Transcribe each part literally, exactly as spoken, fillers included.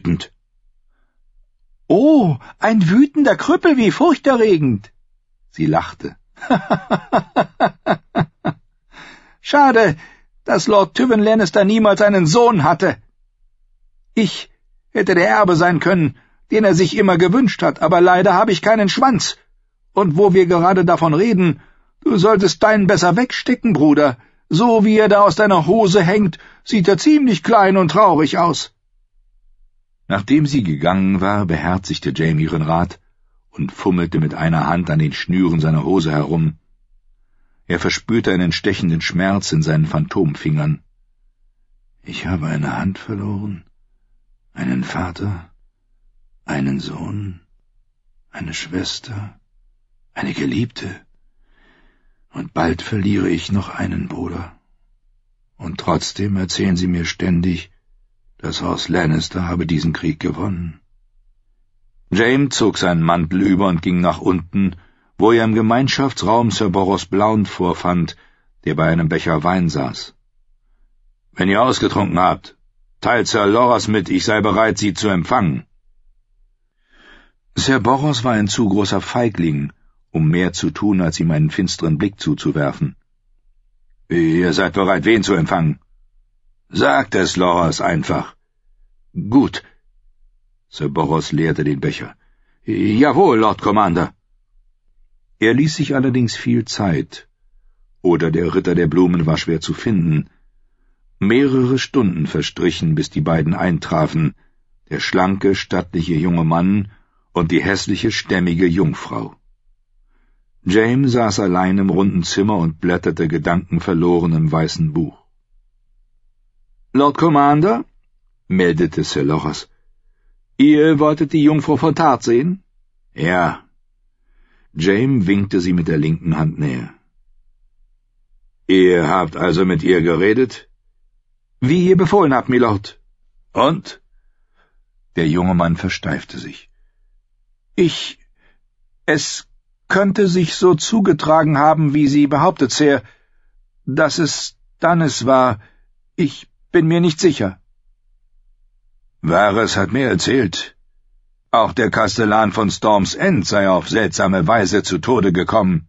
wütend. »Oh, ein wütender Krüppel, wie furchterregend!« Sie lachte. »Schade, dass Lord Tywin Lannister niemals einen Sohn hatte. Ich hätte der Erbe sein können, den er sich immer gewünscht hat, aber leider habe ich keinen Schwanz. Und wo wir gerade davon reden, du solltest deinen besser wegstecken, Bruder. So wie er da aus deiner Hose hängt, sieht er ziemlich klein und traurig aus.« Nachdem sie gegangen war, beherzigte Jaime ihren Rat und fummelte mit einer Hand an den Schnüren seiner Hose herum. Er verspürte einen stechenden Schmerz in seinen Phantomfingern. »Ich habe eine Hand verloren, einen Vater, einen Sohn, eine Schwester, eine Geliebte, und bald verliere ich noch einen Bruder. Und trotzdem erzählen sie mir ständig, das Haus Lannister habe diesen Krieg gewonnen.« Jaime zog seinen Mantel über und ging nach unten, wo er im Gemeinschaftsraum Sir Boros Blount vorfand, der bei einem Becher Wein saß. »Wenn ihr ausgetrunken habt, teilt Sir Loras mit, ich sei bereit, sie zu empfangen.« Sir Boros war ein zu großer Feigling, um mehr zu tun, als ihm einen finsteren Blick zuzuwerfen. »Ihr seid bereit, wen zu empfangen?« »Sagt es Loras einfach.« »Gut.« Sir Boros leerte den Becher. »Jawohl, Lord Commander.« Er ließ sich allerdings viel Zeit, oder der Ritter der Blumen war schwer zu finden. Mehrere Stunden verstrichen, bis die beiden eintrafen, der schlanke, stattliche junge Mann und die hässliche, stämmige Jungfrau. Jaime saß allein im runden Zimmer und blätterte gedankenverloren im weißen Buch. »Lord Commander«, meldete Sir Loras, »ihr wolltet die Jungfrau von Tart sehen?« »Ja.« Jaime winkte sie mit der linken Hand näher. »Ihr habt also mit ihr geredet?« »Wie ihr befohlen habt, Milord.« »Und?« Der junge Mann versteifte sich. »Ich... Es könnte sich so zugetragen haben, wie sie behauptet, Sir, dass es Stannis war. Ich bin mir nicht sicher.« »Varys hat mir erzählt. Auch der Kastellan von Storm's End sei auf seltsame Weise zu Tode gekommen.«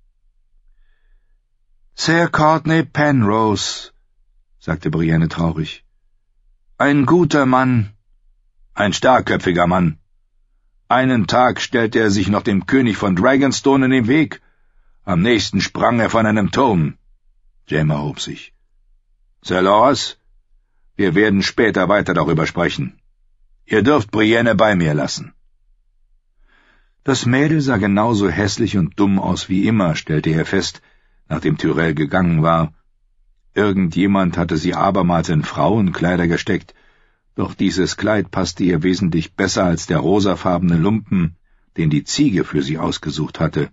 »Sir Courtney Penrose«, sagte Brienne traurig. »Ein guter Mann, ein starkköpfiger Mann. Einen Tag stellte er sich noch dem König von Dragonstone in den Weg, am nächsten sprang er von einem Turm.« Jaime erhob sich. »Sir Loras, wir werden später weiter darüber sprechen. Ihr dürft Brienne bei mir lassen.« Das Mädel sah genauso hässlich und dumm aus wie immer, stellte er fest, nachdem Tyrell gegangen war. Irgendjemand hatte sie abermals in Frauenkleider gesteckt, doch dieses Kleid passte ihr wesentlich besser als der rosafarbene Lumpen, den die Ziege für sie ausgesucht hatte.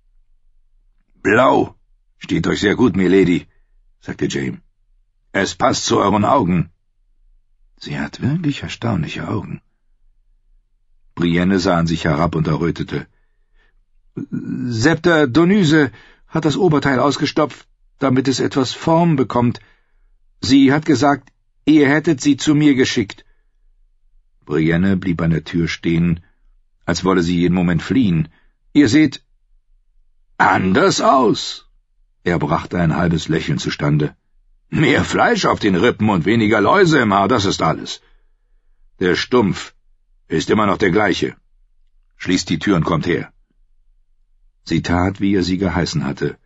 »Blau steht euch sehr gut, Milady«, sagte Jaime. »Es passt zu euren Augen.« »Sie hat wirklich erstaunliche Augen.« Brienne sah an sich herab und errötete. »Septa Donyse hat das Oberteil ausgestopft, damit es etwas Form bekommt. Sie hat gesagt, ihr hättet sie zu mir geschickt.« Brienne blieb an der Tür stehen, als wolle sie jeden Moment fliehen. »Ihr seht anders aus.« Er brachte ein halbes Lächeln zustande. »Mehr Fleisch auf den Rippen und weniger Läuse im Haar, das ist alles. Der Stumpf ist immer noch der gleiche. Schließt die Tür und kommt her.« Sie tat, wie er sie geheißen hatte.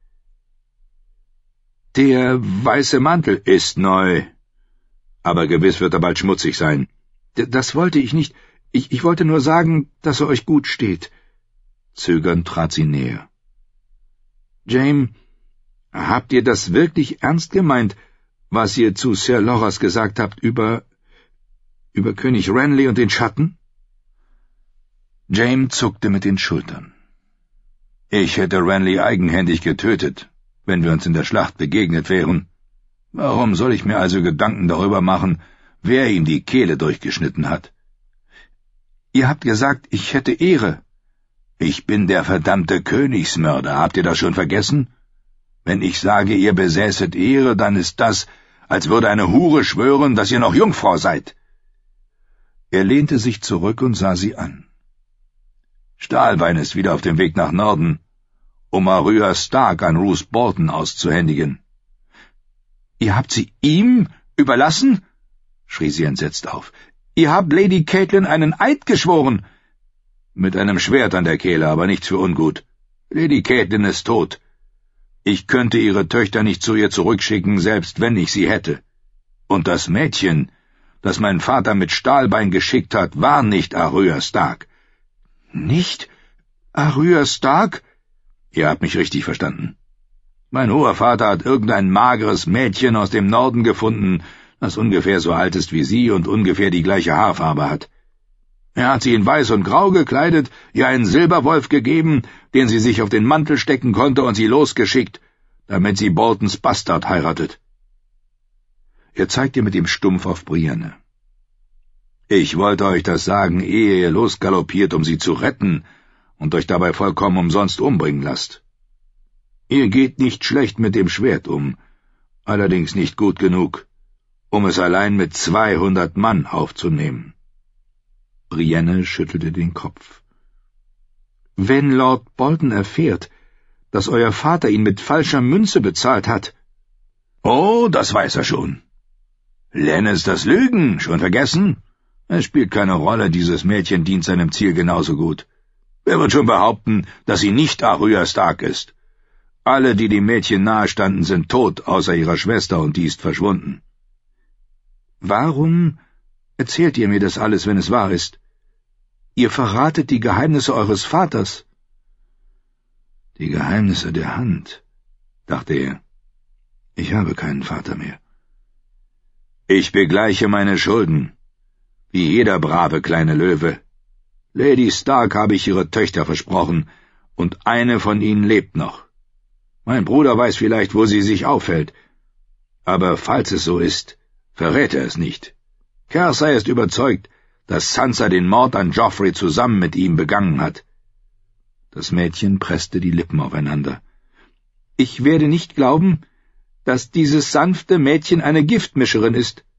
»Der weiße Mantel ist neu, aber gewiss wird er bald schmutzig sein.« »Das wollte ich nicht. Ich, ich wollte nur sagen, dass er euch gut steht.« Zögernd trat sie näher. »Jaime, habt ihr das wirklich ernst gemeint, was ihr zu Sir Loras gesagt habt über... über König Renly und den Schatten?« Jaime zuckte mit den Schultern. »Ich hätte Renly eigenhändig getötet, wenn wir uns in der Schlacht begegnet wären. Warum soll ich mir also Gedanken darüber machen, wer ihm die Kehle durchgeschnitten hat?« »Ihr habt gesagt, ich hätte Ehre.« »Ich bin der verdammte Königsmörder, habt ihr das schon vergessen? Wenn ich sage, ihr besäßet Ehre, dann ist das, als würde eine Hure schwören, dass ihr noch Jungfrau seid.« Er lehnte sich zurück und sah sie an. »Stahlbein ist wieder auf dem Weg nach Norden, um Arya Stark an Roose Bolton auszuhändigen.« »Ihr habt sie ihm überlassen?« schrie sie entsetzt auf. »Ihr habt Lady Catelyn einen Eid geschworen!« »Mit einem Schwert an der Kehle, aber nichts für ungut. Lady Catelyn ist tot. Ich könnte ihre Töchter nicht zu ihr zurückschicken, selbst wenn ich sie hätte. Und das Mädchen, das mein Vater mit Stahlbein geschickt hat, war nicht Arya Stark.« »Nicht Arya Stark?« »Ihr habt mich richtig verstanden. Mein hoher Vater hat irgendein mageres Mädchen aus dem Norden gefunden, das ungefähr so alt ist wie sie und ungefähr die gleiche Haarfarbe hat. Er hat sie in weiß und grau gekleidet, ihr einen Silberwolf gegeben, den sie sich auf den Mantel stecken konnte, und sie losgeschickt, damit sie Boltons Bastard heiratet.« Er zeigte mit dem Stumpf auf Brienne. »Ich wollte euch das sagen, ehe ihr losgaloppiert, um sie zu retten und euch dabei vollkommen umsonst umbringen lasst. Ihr geht nicht schlecht mit dem Schwert um, allerdings nicht gut genug, um es allein mit zweihundert Mann aufzunehmen.« Brienne schüttelte den Kopf. »Wenn Lord Bolton erfährt, dass euer Vater ihn mit falscher Münze bezahlt hat.« »Oh, das weiß er schon. Lannisters Lügen, schon vergessen? Es spielt keine Rolle, dieses Mädchen dient seinem Ziel genauso gut. Wer wird schon behaupten, dass sie nicht Arya Stark ist? Alle, die dem Mädchen nahestanden, sind tot, außer ihrer Schwester, und die ist verschwunden.« »Warum erzählt ihr mir das alles, wenn es wahr ist? Ihr verratet die Geheimnisse eures Vaters.« »Die Geheimnisse der Hand«, dachte er. »Ich habe keinen Vater mehr. Ich begleiche meine Schulden, wie jeder brave kleine Löwe. Lady Stark habe ich ihre Töchter versprochen, und eine von ihnen lebt noch. Mein Bruder weiß vielleicht, wo sie sich aufhält, aber falls es so ist, verrät er es nicht. Cersei ist überzeugt, dass Sansa den Mord an Joffrey zusammen mit ihm begangen hat.« Das Mädchen presste die Lippen aufeinander. »Ich werde nicht glauben, dass dieses sanfte Mädchen eine Giftmischerin ist.«